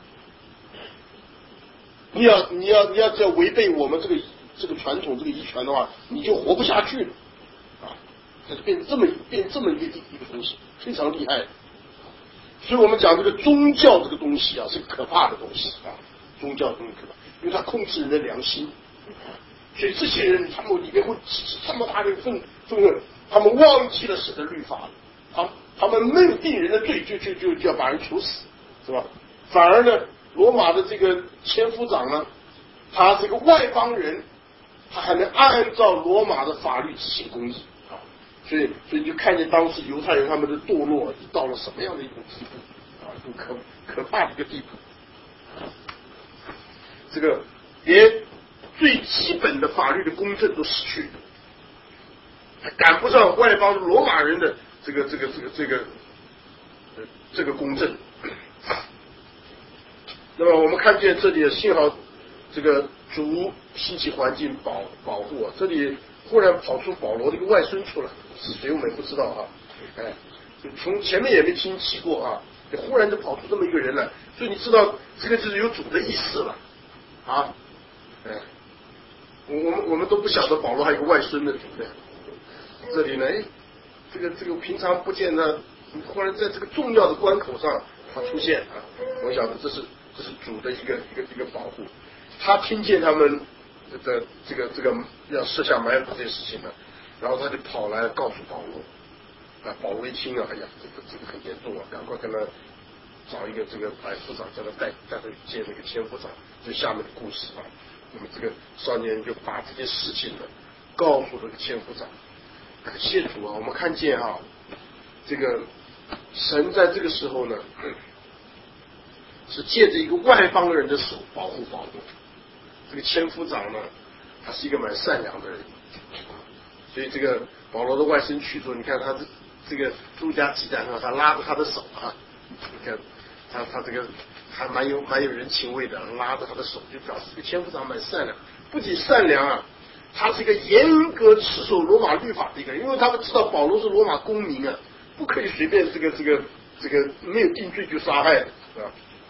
你要你要你要只要违背我们这个这个传统这个遗传的话，你就活不下去了啊！它就变这么变这么一个一个东西，非常厉害。所以我们讲这个宗教这个东西啊，是个可怕的东西啊，宗教东西可怕，因为它控制人的良心。所以这些人他们里面会起这么大的愤愤恨，他们忘记了神的律法了。他他们没有定人的罪，就就就就要把人处死，是吧？反而呢，罗马的这个千夫长呢，他是个外邦人，他还能按照罗马的法律执行公义啊，所以所以你就看见当时犹太人他们的堕落到了什么样的一种地步啊，很可可怕的一个地步，这个连最基本的法律的公正都失去了，还赶不上外邦罗马人的。这个这个这个这个呃这个公正，那么我们看见这里幸好这个主兴起环境保保护啊，这里忽然跑出保罗的一个外孙出来，是谁我们也不知道啊，哎，从前面也没听起过啊，忽然就跑出这么一个人来，所以你知道这个就是有主的意思了啊，哎，我我们我们都不晓得保罗还有个外孙呢，对不对？这里呢，哎。 这个这个平常不见他，忽然在这个重要的关口上他出现啊，我晓得这是这是主的一个一个一个保护。他听见他们的这个这个要设下埋伏这些事情呢，然后他就跑来告诉保罗。啊，保罗一听啊，哎呀，这个这个很严重啊，赶快跟他找一个这个百夫长，叫他带带他见那个千夫长，就下面的故事啊。那么这个少年人就把这件事情呢告诉这个千夫长。感谢主啊，我们看见啊，这个神在这个时候呢，是借着一个外邦人的手保护保罗。这个千夫长呢，他是一个蛮善良的人，所以这个保罗的外甥屈主，你看他这这个路加记载上，他拉着他的手啊，你看他他这个还蛮有蛮有人情味的，拉着他的手，就表示这个千夫长蛮善良。不仅善良啊，他是一个严格持守罗马律法的一个人，因为他们知道保罗是罗马公民啊，不可以随便这个这个这个没有定罪就杀害啊。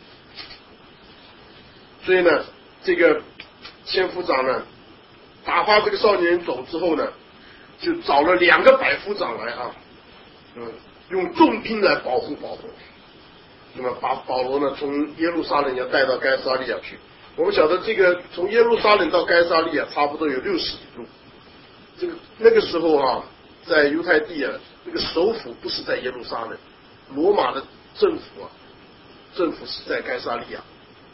所以呢，这个千夫长呢，打发这个少年人走之后呢，就找了两个百夫长来啊，嗯，用重兵来保护保罗。那么把保罗呢从耶路撒冷要带到该撒利亚去。我们晓得这个从耶路撒冷到该撒利亚差不多有六十里路。这个那个时候啊，在犹太地啊，那个首府不是在耶路撒冷，罗马的政府啊，政府是在该撒利亚。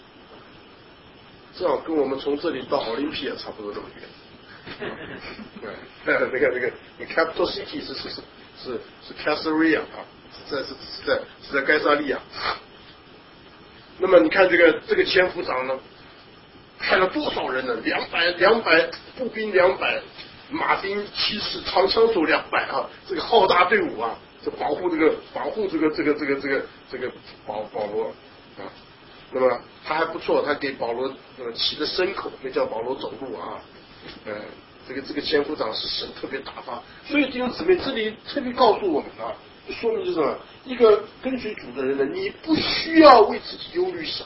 正好跟我们从这里到奥林匹亚差不多那么远。对，那个那个，你 capital city 是是是是是 Caesarea 啊，是在是是在是在该撒利亚。那么你看这个这个千夫长呢，派了多少人呢？两百两百步兵两百，马兵七十，长枪手两百啊，这个浩大队伍啊，就保护这个保护这个这个这个这个这个保保罗啊。那么他还不错，他给保罗呃骑的牲口，那叫保罗走路啊。呃，这个这个千夫长是神特别打发，所以弟兄姊妹，这里特别告诉我们啊，就说明是什么？一个跟随主的人呢，你不需要为自己忧虑什么。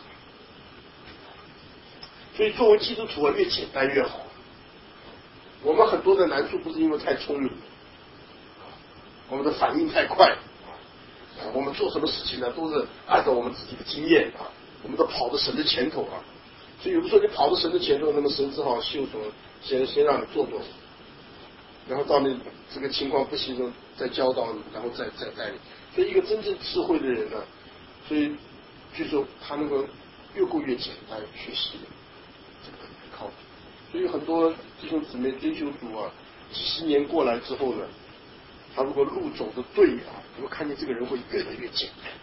所以作为基督徒啊，越简单越好。我们很多的难处不是因为太聪明，我们的反应太快，我们做什么事情呢，都是按照我们自己的经验啊。我们都跑到神的前头啊，所以有的时候你跑到神的前头，那么神只好秀手，先先让你做做，然后到你这个情况不行了，再教导你，然后再再带你。所以一个真正智慧的人呢，所以据说他能够越过越简单学习，这个很靠谱。所以很多弟兄姊妹追求主啊，几十年过来之后呢，他如果路走的对啊，你会看见这个人会越来越简单。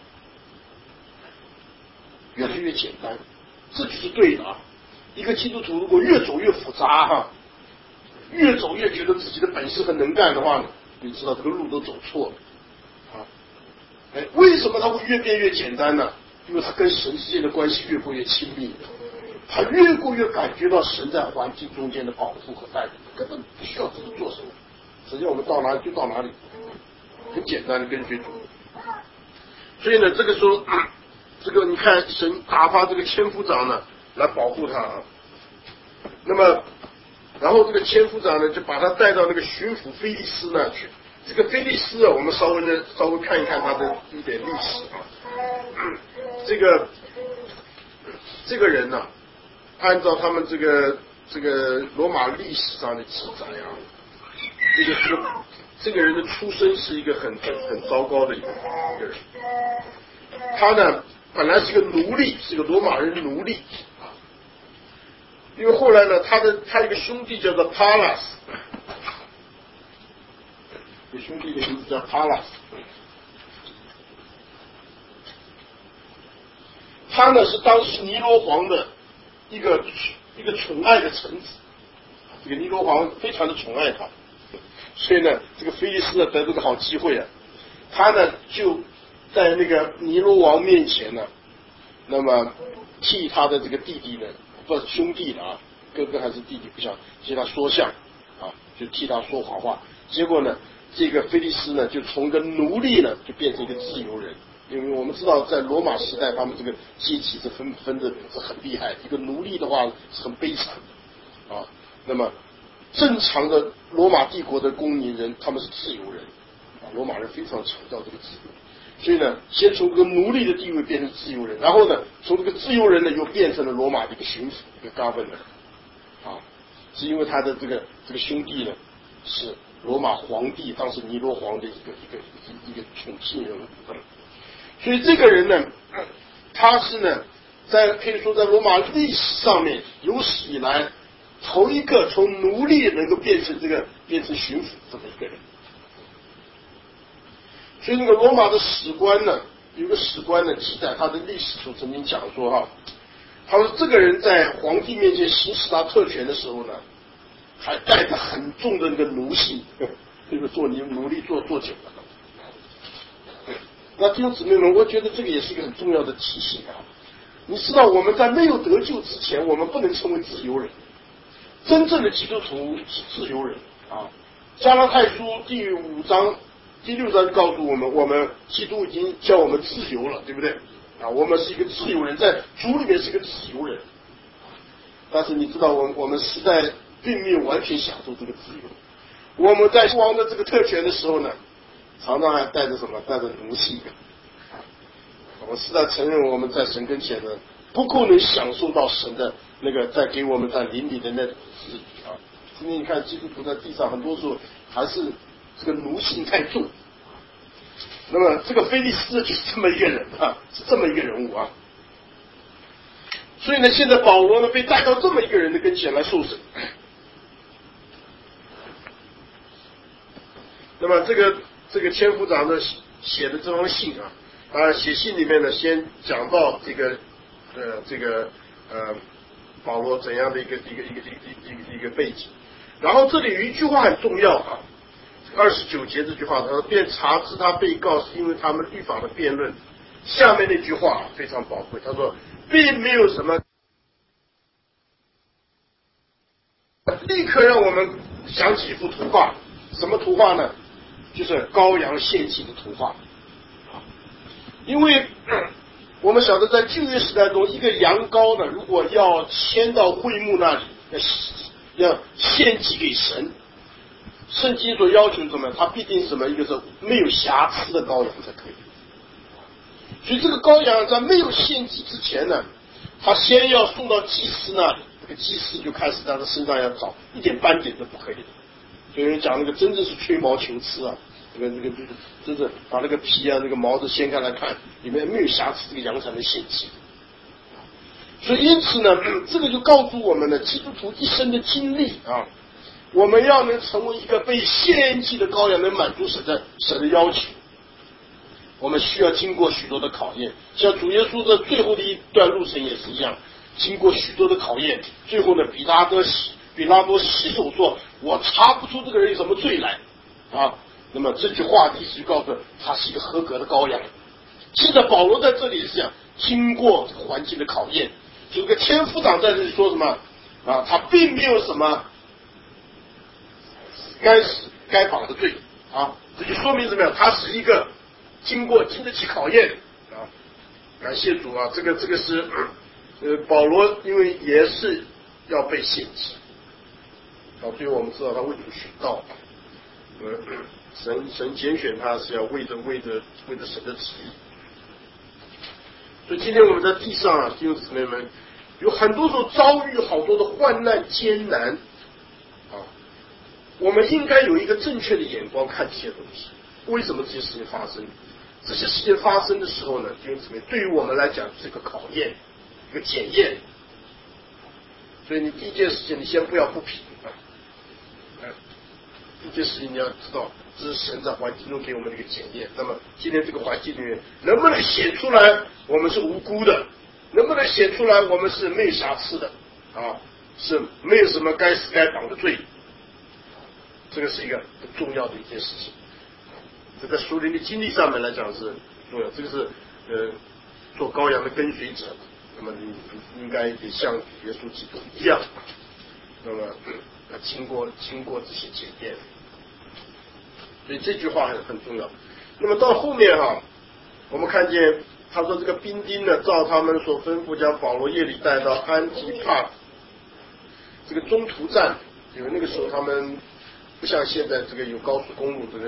越来越简单，这就是对的啊！一个基督徒如果越走越复杂哈、啊，越走越觉得自己的本事很能干的话呢，你知道这个路都走错了啊！哎，为什么他会越变越简单呢？因为他跟神之间的关系越过越亲密，他越过越感觉到神在环境中间的保护和带领，根本不需要自己做什么，实际上我们到哪里就到哪里，很简单的跟随主。所以呢，这个时候。啊这个你看，神打发这个千夫长呢来保护他啊。那么，然后这个千夫长呢就把他带到那个巡抚菲利斯那去。这个菲利斯啊，我们稍微的稍微看一看他的一点历史啊。这个这个人呢、啊，按照他们这个这个罗马历史上的记载啊，这个是这个人的出身是一个很很很糟糕的一个一个人。他呢。本来是个奴隶，是个罗马人奴隶啊。因为后来呢，他的他一个兄弟叫做 Pallas， 有兄弟的名字叫 Pallas。他呢是当时尼罗皇的一个一个宠爱的臣子，这个尼罗皇非常的宠爱他，所以呢，这个菲利斯呢得这个好机会啊，他呢就。在那个尼罗王面前呢，那么替他的这个弟弟呢，不是兄弟了啊，哥哥还是弟弟不晓得，替他说相啊，就替他说好话。结果呢，这个菲利斯呢，就从一个奴隶呢，就变成一个自由人。因为我们知道，在罗马时代，他们这个阶级是分分的是很厉害。一个奴隶的话是很悲惨的啊。那么正常的罗马帝国的公民人，他们是自由人。 罗马人非常强调这个自由，所以呢，先从这个奴隶的地位变成自由人，然后呢，从这个自由人呢又变成了罗马的一个巡抚，一个 governor， 啊，是因为他的这个这个兄弟呢是罗马皇帝，当时尼罗皇的一个一个一个宠信人物，所以这个人呢，他是呢，在可以说在罗马历史上面有史以来头一个从奴隶能够变成这个变成巡抚这么一个人。所以那个罗马的史官呢，有个史官呢记载他的历史中曾经讲说哈，他说这个人在皇帝面前行使他特权的时候呢，还带着很重的那个奴性，这个做奴隶做做久了。那弟兄姊妹们，我觉得这个也是一个很重要的提醒啊。你知道我们在没有得救之前，我们不能成为自由人。真正的基督徒是自由人啊。加拉太书第五章。第六章告诉我们，我们基督已经叫我们自由了，对不对？啊，我们是一个自由人，在主里面是一个自由人。但是你知道，我们我们实在并没有完全享受这个自由。我们在王的这个特权的时候呢，常常还带着什么？带着奴性。我实在承认，我们在神跟前呢，不够能享受到神的那个在给我们在灵里的那种自由啊。今天你看基督徒在地上，很多时候还是这个奴性太重。那么这个菲利斯就是这么一个人啊，是这么一个人物啊。所以呢，现在保罗呢被带到这么一个人的跟前来受审。那么这个这个千夫长呢写的这封信啊，啊写信里面呢先讲到这个呃这个呃保罗怎样的一个一个一个一个一个一个背景，然后这里有一句话很重要啊。二十九节这句话，他说便查知他被告是因为他们律法的辩论。下面那句话非常宝贵，他说并没有什么，立刻让我们想起一幅图画，什么图画呢？就是羔羊献祭的图画。因为我们晓得在旧约时代中，一个羊羔呢，如果要牵到会幕那里，要要献祭给神。圣经所要求什么？它必定什么？一个是没有瑕疵的羔羊才可以。所以这个羔羊在没有献祭之前呢，他先要送到祭司那里，这个祭司就开始在他身上要找一点斑点都不可以的。所以人讲那个真正是吹毛求疵啊，这个这个就是真正把那个皮啊那个毛子掀开来看，里面没有瑕疵，这个羊才能献祭。所以因此呢，这个就告诉我们呢，基督徒一生的经历啊。我们要能成为一个被献祭的羔羊，能满足神的神的要求，我们需要经过许多的考验。像主耶稣的最后的一段路程也是一样，经过许多的考验，最后呢，比拉多洗比拉多洗手说：“我查不出这个人有什么罪来。”啊，那么这句话的意思就告诉他是一个合格的羔羊。现在保罗在这里是讲，经过环境的考验，这个千夫长在这里说什么啊？他并没有什么。该死该绑的罪啊，这就说明什么呀？他是一个经过经得起考验啊。感谢主啊，这个这个是呃保罗，因为也是要被献祭啊，所以我们知道他为什么殉道啊。呃，神神拣选他是要为着为着为着神的旨意。所以今天我们在地上啊，弟兄姊妹们，有很多时候遭遇好多的患难艰难。我们应该有一个正确的眼光看这些东西。为什么这些事情发生？这些事情发生的时候呢，弟兄姊妹，对于我们来讲是个考验，一个检验。所以你第一件事情，你先不要不平啊。第一件事情你要知道，这是神在环境中给我们的一个检验。那么今天这个环境里面，能不能显出来我们是无辜的？能不能显出来我们是没有瑕疵的？啊，是没有什么该死该绑的罪？这个是一个很重要的一件事情，这在属灵的经历上面来讲是重要。这个是呃，做羔羊的跟随者，那么你应该得像耶稣基督一样，那么要经过经过这些检验。所以这句话很很重要。那么到后面哈、啊，我们看见他说这个兵丁呢，照他们所吩咐，将保罗夜里带到安提帕这个中途站，因为那个时候他们。不像现在这个有高速公路，这个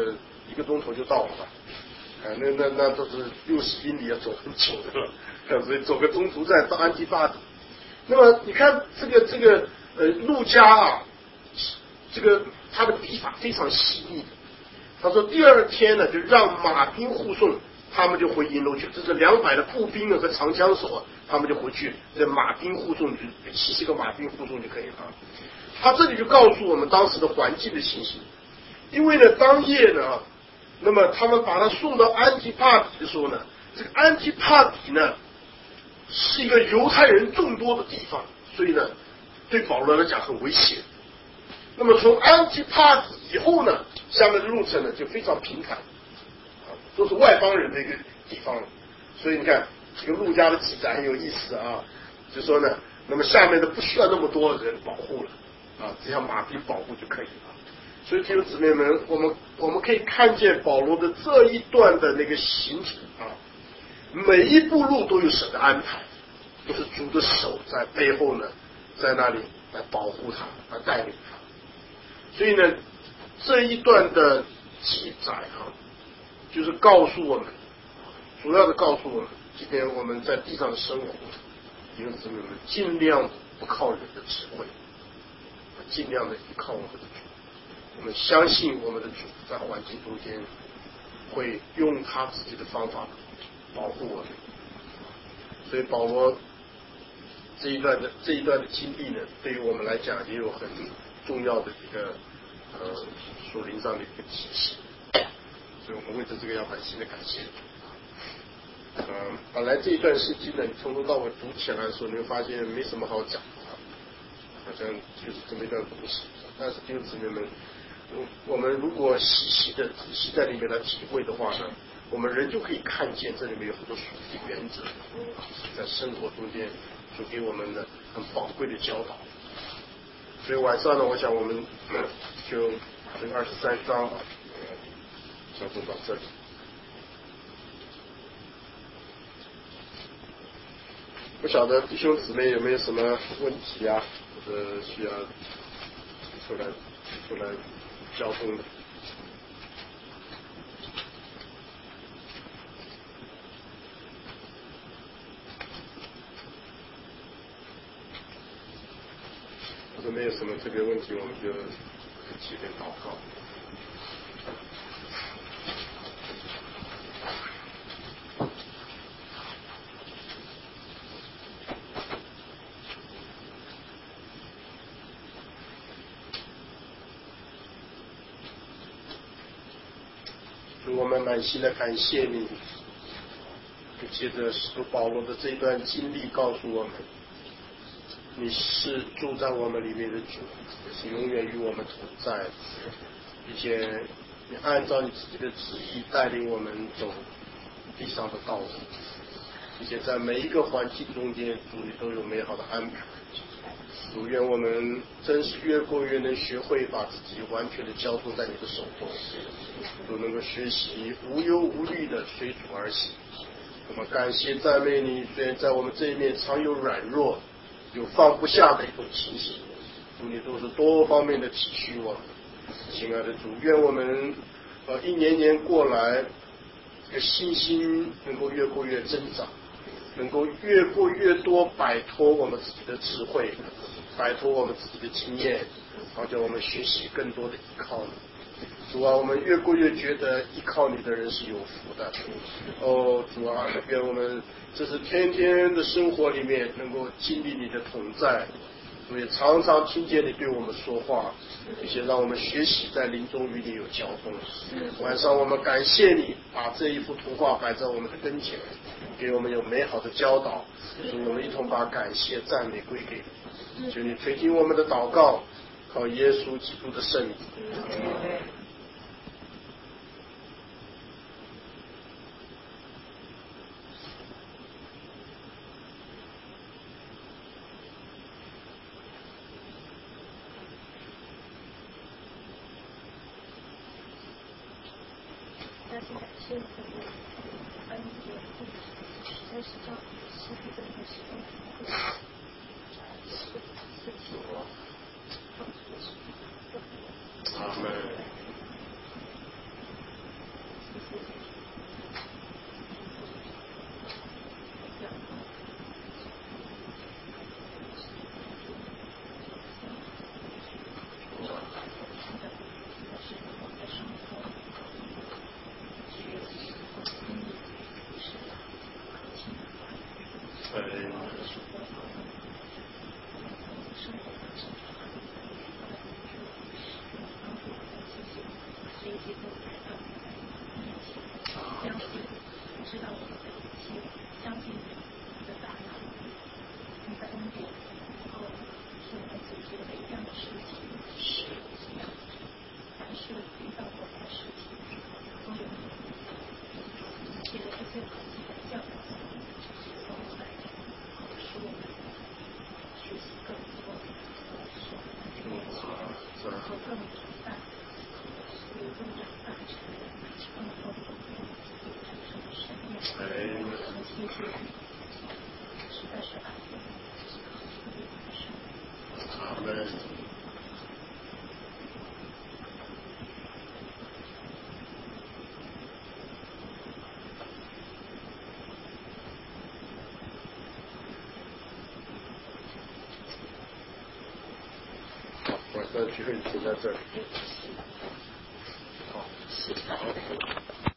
一个钟头就到了吧？啊，那那那都是六十英里要走很久的了，所以走个中途站到安提帕底。那么你看这个这个呃路加啊，这个他的笔法非常细腻。他说第二天呢，就让马兵护送，他们就回营楼去。这是两百的步兵呢和长枪手啊，他们就回去，这马兵护送就七十个马兵护送就可以了。他这里就告诉我们当时的环境的情形，因为呢当夜呢，那么他们把他送到安提帕底的时候呢，这个安提帕底呢是一个犹太人众多的地方，所以呢对保罗来讲很危险。那么从安提帕底以后呢，下面的路程呢就非常平坦，啊，都是外邦人的一个地方，所以你看这个路加的记载很有意思啊，就说呢，那么下面的不需要那么多人保护了，啊，只要马兵保护就可以了。所以弟兄姊妹们，我们我们可以看见保罗的这一段的那个行程啊，每一步路都有神的安排，都是主的手在背后呢，在那里来保护他，来带领他。所以呢，这一段的记载哈、啊，就是告诉我们，主要的告诉我们，今天我们在地上的生活，弟兄姊妹们，尽量不靠人的智慧，尽量的依靠我们的主。我们相信我们的主在环境中间会用他自己的方法保护我们。所以保罗这一段的这一段的经历呢，对于我们来讲也有很重要的一个呃属灵上的一个提醒，所以我们为着这个要满心的感谢。呃，本来这一段圣经呢，你从头到尾读起来的时候，你会发现没什么好讲的，好像就是这么一段故事。但是弟兄姊妹们，我们如果细细的、仔细在里面来体会的话呢，我们人就可以看见这里面有很多属灵的原则，在生活中间就给我们的很宝贵的教导。所以晚上呢，我想我们就这个二十三章啊，就读到这里。不晓得弟兄姊妹有没有什么问题啊，或者需要出来出来交通的？或者没有什么特别问题，我们就起点祷告。主，我们满心的感谢你，就接着使徒保罗的这一段经历告诉我们，你是住在我们里面的主，是永远与我们同在，并且你按照你自己的旨意带领我们走地上的道路，并且在每一个环境中间，主你都有美好的安排。主，愿我们真是越过越能学会把自己完全的交托在你的手中，都能够学习无忧无虑的随主而行。我们感谢赞美你，虽然在我们这一面常有软弱，有放不下的一种情形，主你都是多方面的体恤我们。亲爱的主，愿我们呃一年年过来，这个信心能够越过越增长，能够越过越多摆脱我们自己的智慧，摆脱我们自己的经验，好叫我们学习更多的依靠你。主啊，我们越过越觉得依靠你的人是有福的。哦，主啊，愿我们这是天天的生活里面能够经历你的同在，主也常常听见你对我们说话，并且让我们学习在灵中与你有交通。晚上我们感谢你，把这一幅图画摆在我们的跟前，给我们有美好的教导。主，我们一同把感谢赞美归给你。求你垂听我们的祷告，靠耶稣基督的圣名。 但是感谢主恩典，在世上是一个很实用的是是主我阿门。 知道我们的一切，相信你的大能，你的恩典，然后是我们解决每一样的事情，是这样，凡是遇到我们的事情，都有你，一切的这些可惜的教导，都在使我们学习更多，使我们越学和更明白，所以更长大成更多的产生生命。我们谢谢，实在是爱我们，特别的深。 阿门。好，晚上聚会就在这里。好，好。